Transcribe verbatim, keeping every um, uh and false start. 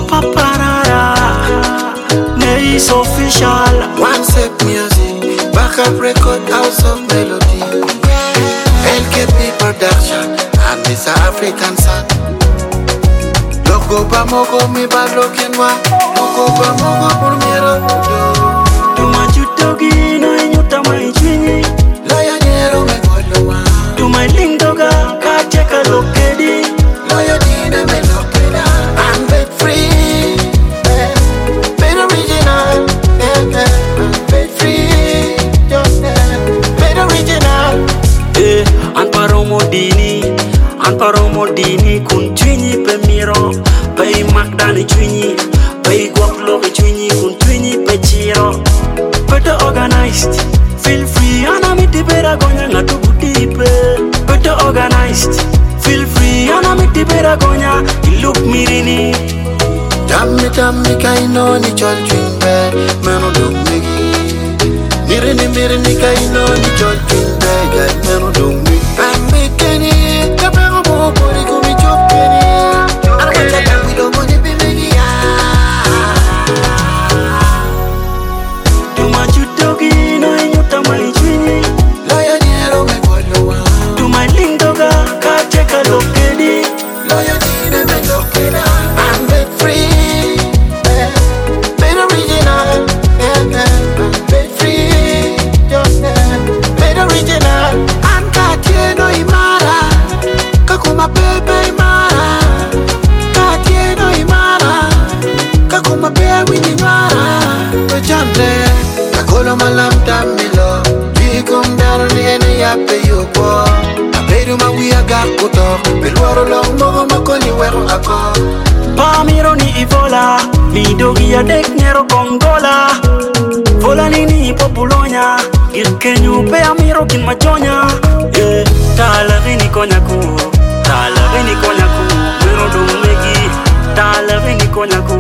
Paparara, Neis official. One Step Music, backup record, house of melody. L K P production, and this African sun. Logo ba mogo mi ba lokenwa, mogo ba mogo burmiero. Tuma jutogi no inyuta mai chwinyi. Loya nyero me kolwa. Tuma lingdoga ka cheka lokedi. Loya dine me lokeda. I'm bed free, eh, bed original, eh, eh. I'm bed free, just eh, bed original. Eh, an paromo dini, an paromo dini kun chwinyi pe miro, pe magdani chwinyi, pe guaplo pe chwinyi kun chwinyi pe chiro. Better organized, feel free, anamiti bera gonya ngatu butipe. Better organized, feel free, anamiti bera gonya iluk mirini. Tammi tammi kaino ni chol chwinbe, meno duk migi. Mirini mirini kaino ni chol chwinbe, gai meno duk migi. Tammi keni, kapego mo pori kumi chop keni. Arkacha kapido mo ni bimigi ya. Tuma jutogi no inyuta mai chwinyi. Loya nyero me kolwa. Tuma lingdoga ka cheka lokedi. Loya dine me lokeda. I'm bed free, eh, bed original, eh, eh. I'm bed free, just eh, bed original. Ankatieno imara, kakuma bebe imara. Katieno imara, kakuma bebe imara. Ojamle, kakolo malam tamilo. Jikum daro ni ene yape yopo. Aperu mawia gakuto, bilwaro long mogo makoni wero ako. Pamiro ni ivola, ni dogi ya dek nyero kongola. Vola nini populonya, il kenyu pe amiro kin machonya. Eh, tala vini konyaku, tala vini konyaku, mero dumegi, tala vini konyaku.